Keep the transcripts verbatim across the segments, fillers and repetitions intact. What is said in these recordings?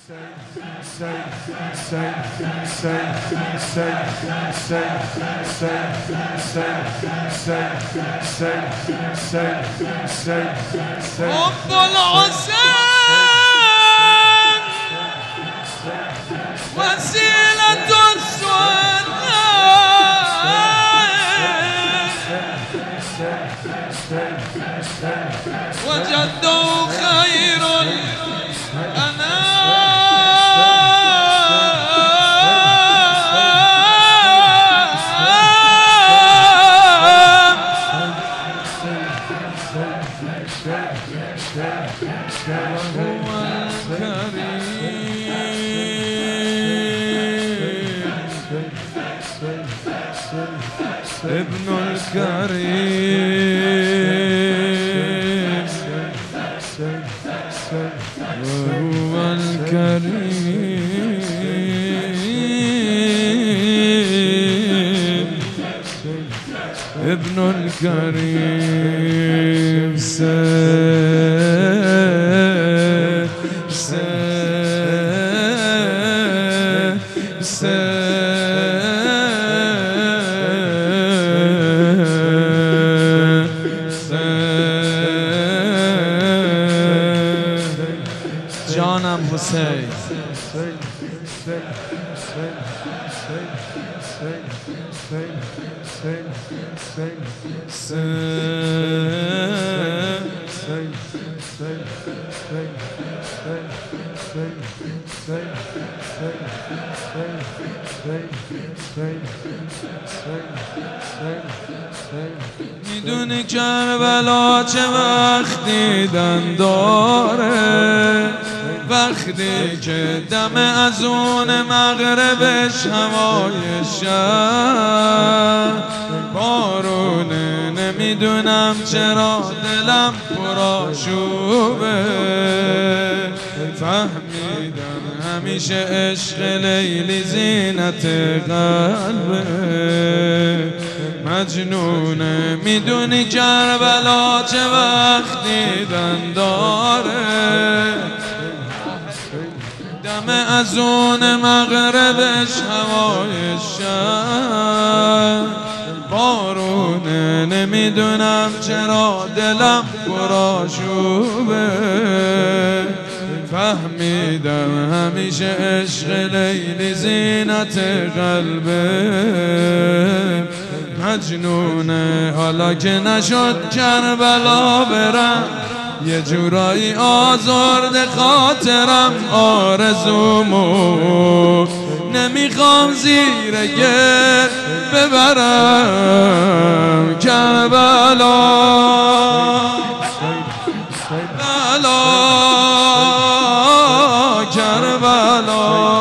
حب الحسين وسيلة السؤال وجده خير ابن الكريم وهو الكريم ابن الكريم سيد سيد سيد جانم حسین میدونی کربلا چه وقت دیدن داره، وقتی که دم از اون مغربش هوای شب بارونه، نمیدونم چرا دلم پرآشوبه، فهمیدم همیشه عشق لیلی زینت قلبه، مجنونه. میدونی کربلا چه وقت دیدن داره، دم از اون مغربش هوای شب بارونه، نمیدونم چرا دلم پرآشوبه، فهمیدم همیشه عشق لیلی زینت قلبه، مجنونه. حالا که نشد کربلا برم، یه جورایی آزرده خاطرم، آرزومو نمیخوام زیر گر ببرم. کربلا بلا کربلا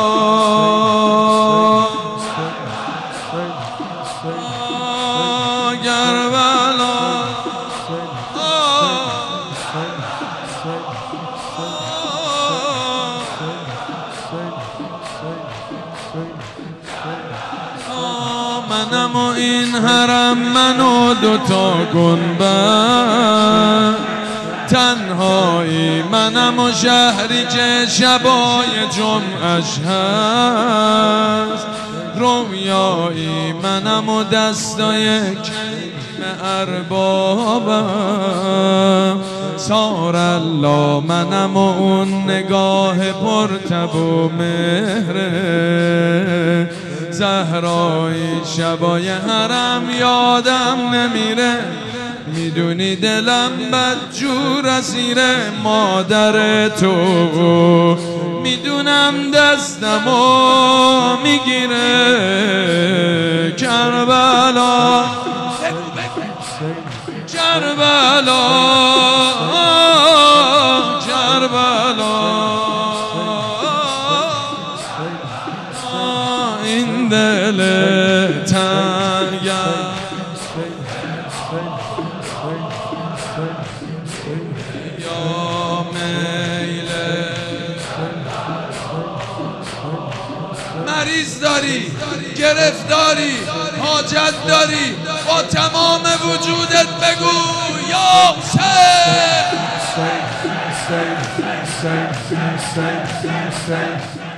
منم و این حرم، من و دوتا گنبد، تنهایی منم و شهری که شبای جمعش هست، رویایی منم و دستای کلیم اربابم، سار الله منم و اون نگاه پرتب و مهره، زهرایی شبای حرم یادم نمیره، میدونی دلم بدجور اسیره، مادر تو میدونم دستمو میگیره. کربلا کربلا کربلا این دل تنگم یا میله، مریض داری، گرفتاری، حاجت داری، با تمام وجودت بگو یا حسین. say, say, say, say.